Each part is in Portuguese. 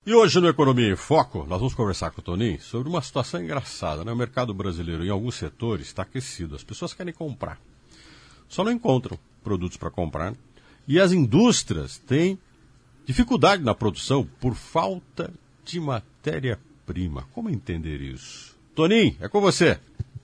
E hoje no Economia em Foco, nós vamos conversar com o Toninho sobre uma situação engraçada, né? O mercado brasileiro, em alguns setores, está aquecido. As pessoas querem comprar. Só não encontram produtos para comprar. E as indústrias têm dificuldade na produção por falta de matéria-prima. Como entender isso? Toninho, é com você.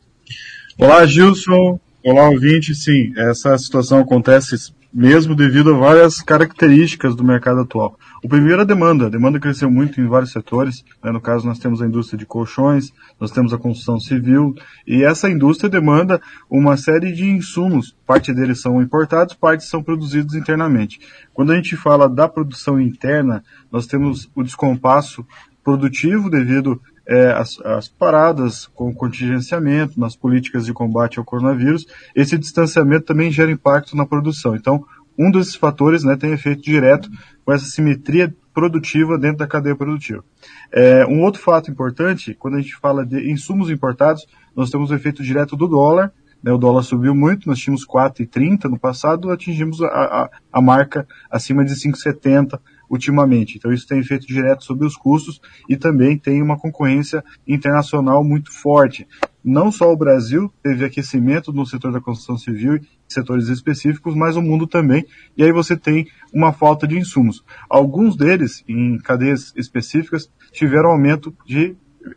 Olá, Gilson. Olá, ouvinte. Sim, essa situação acontece mesmo devido a várias características do mercado atual. O primeiro é a demanda. A demanda cresceu muito em vários setores, né? No caso, nós temos a indústria de colchões, nós temos a construção civil, e essa indústria demanda uma série de insumos. Parte deles são importados, parte são produzidos internamente. Quando a gente fala da produção interna, nós temos o descompasso produtivo devido às paradas com contingenciamento, nas políticas de combate ao coronavírus. Esse distanciamento também gera impacto na produção. Então, um desses fatores, né, tem efeito direto com essa simetria produtiva dentro da cadeia produtiva. Um outro fato importante, quando a gente fala de insumos importados, nós temos o efeito direto do dólar, né? O dólar subiu muito, nós tínhamos 4,30 no passado, atingimos a marca acima de 5,70 ultimamente. Então isso tem efeito direto sobre os custos e também tem uma concorrência internacional muito forte. Não só o Brasil teve aquecimento no setor da construção civil e setores específicos, mas o mundo também. E aí você tem uma falta de insumos. Alguns deles, em cadeias específicas, tiveram aumento de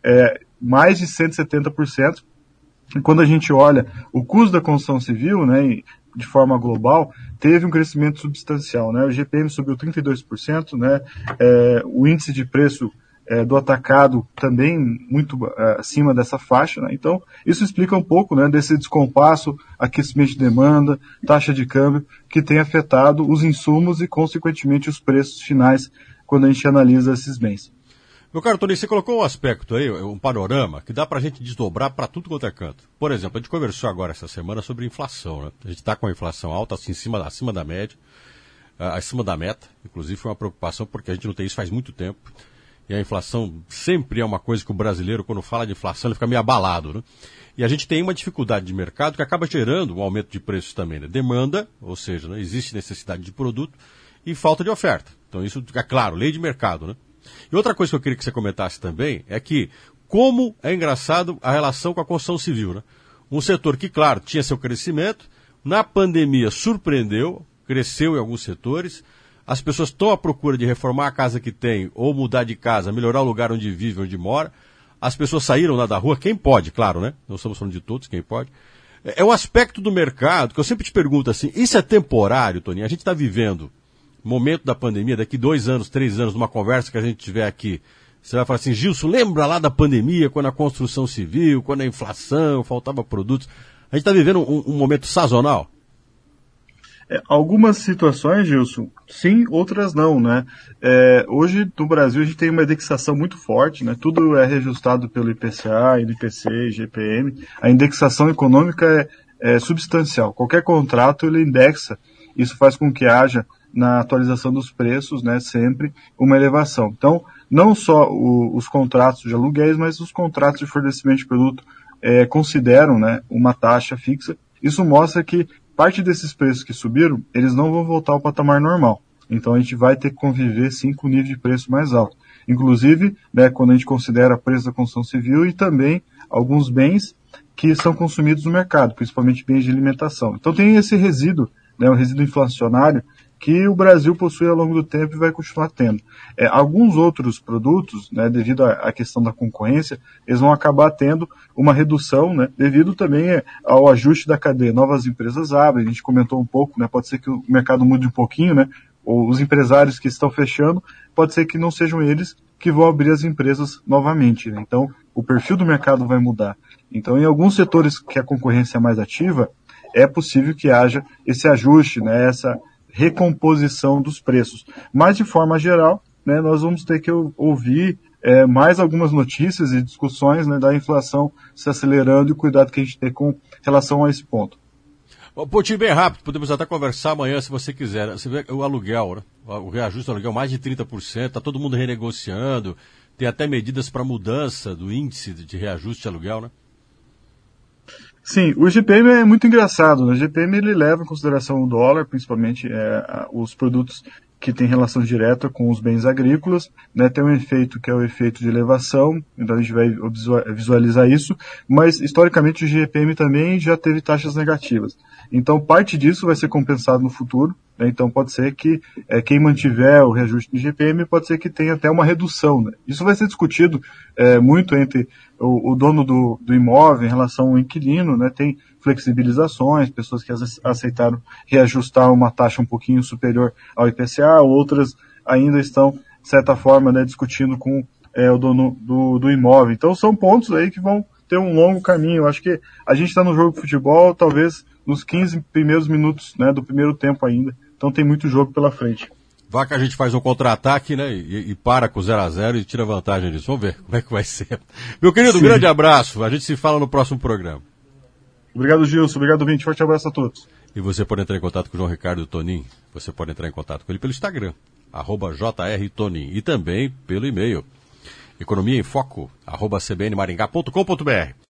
mais de 170%. E quando a gente olha o custo da construção civil, né, de forma global, teve um crescimento substancial, né? O GPM subiu 32%, né? O índice de preço do atacado também muito acima dessa faixa, né? Então, isso explica um pouco, né, desse descompasso, aquecimento de demanda, taxa de câmbio, que tem afetado os insumos e, consequentemente, os preços finais quando a gente analisa esses bens. Meu caro Toninho, você colocou um aspecto aí, um panorama, que dá para a gente desdobrar para tudo quanto é canto. Por exemplo, a gente conversou agora essa semana sobre inflação, né? A gente está com a inflação alta, assim, acima da média, acima da meta. Inclusive foi uma preocupação porque a gente não tem isso faz muito tempo. E a inflação sempre é uma coisa que o brasileiro, quando fala de inflação, ele fica meio abalado, né? E a gente tem uma dificuldade de mercado que acaba gerando um aumento de preços também, né? Demanda, ou seja, né, existe necessidade de produto e falta de oferta. Então isso é claro, lei de mercado, né? E outra coisa que eu queria que você comentasse também é que como é engraçado a relação com a construção civil, né? Um setor que, claro, tinha seu crescimento, na pandemia surpreendeu, cresceu em alguns setores, as pessoas estão à procura de reformar a casa que tem ou mudar de casa, melhorar o lugar onde vive, onde mora, as pessoas saíram lá da rua, quem pode, claro, né? Não estamos falando de todos, quem pode. É um aspecto do mercado que eu sempre te pergunto assim, isso é temporário, Toninho? A gente está vivendo momento da pandemia, daqui 2 anos, 3 anos, numa conversa que a gente tiver aqui, você vai falar assim, Gilson, lembra lá da pandemia, quando a construção civil, quando a inflação, faltava produtos. A gente está vivendo um momento sazonal? Algumas situações, Gilson, sim, outras não, né? Hoje, no Brasil, a gente tem uma indexação muito forte, né? Tudo é reajustado pelo IPCA, INPC, IGPM. A indexação econômica é substancial. Qualquer contrato, ele indexa. Isso faz com que haja na atualização dos preços, né, sempre uma elevação. Então, não só os contratos de aluguéis, mas os contratos de fornecimento de produto consideram, né, uma taxa fixa. Isso mostra que parte desses preços que subiram, eles não vão voltar ao patamar normal. Então, a gente vai ter que conviver, sim, com o nível de preço mais alto. Inclusive, né, quando a gente considera preço da construção civil e também alguns bens que são consumidos no mercado, principalmente bens de alimentação. Então, tem esse resíduo, né, um resíduo inflacionário, que o Brasil possui ao longo do tempo e vai continuar tendo. Alguns outros produtos, né, devido à questão da concorrência, eles vão acabar tendo uma redução, né, devido também ao ajuste da cadeia. Novas empresas abrem, a gente comentou um pouco, né, pode ser que o mercado mude um pouquinho, né, ou os empresários que estão fechando, pode ser que não sejam eles que vão abrir as empresas novamente, né? Então, o perfil do mercado vai mudar. Então, em alguns setores que a concorrência é mais ativa, é possível que haja esse ajuste, né, essa recomposição dos preços. Mas, de forma geral, né, nós vamos ter que ouvir mais algumas notícias e discussões, né, da inflação se acelerando e o cuidado que a gente tem com relação a esse ponto. Poutinho, bem rápido, podemos até conversar amanhã se você quiser. Você vê o aluguel, né? O reajuste do aluguel mais de 30%, está todo mundo renegociando, tem até medidas para mudança do índice de reajuste de aluguel, né? Sim, o GPM é muito engraçado, né? O GPM ele leva em consideração o dólar, principalmente os produtos que tem relação direta com os bens agrícolas, né, tem um efeito que é o efeito de elevação, então a gente vai visualizar isso, mas historicamente o GPM também já teve taxas negativas. Então parte disso vai ser compensado no futuro, né, então pode ser que quem mantiver o reajuste do GPM pode ser que tenha até uma redução. Né. Isso vai ser discutido muito entre o dono do imóvel em relação ao inquilino, né, tem flexibilizações, pessoas que aceitaram reajustar uma taxa um pouquinho superior ao IPCA, outras ainda estão, de certa forma, né, discutindo com o dono do imóvel. Então são pontos aí que vão ter um longo caminho. Eu acho que a gente está no jogo de futebol, talvez nos 15 primeiros minutos, né, do primeiro tempo ainda. Então tem muito jogo pela frente. Vai que a gente faz um contra-ataque, né, e para com 0-0 e tira vantagem disso. Vamos ver como é que vai ser. Meu querido, Sim. grande abraço. A gente se fala no próximo programa. Obrigado, Gilson. Obrigado, Vinte. Forte abraço a todos. E você pode entrar em contato com o João Ricardo Tonin. Você pode entrar em contato com ele pelo Instagram, @JRTonin. E também pelo e-mail, economiaemfoco@cbnmaringá.com.br.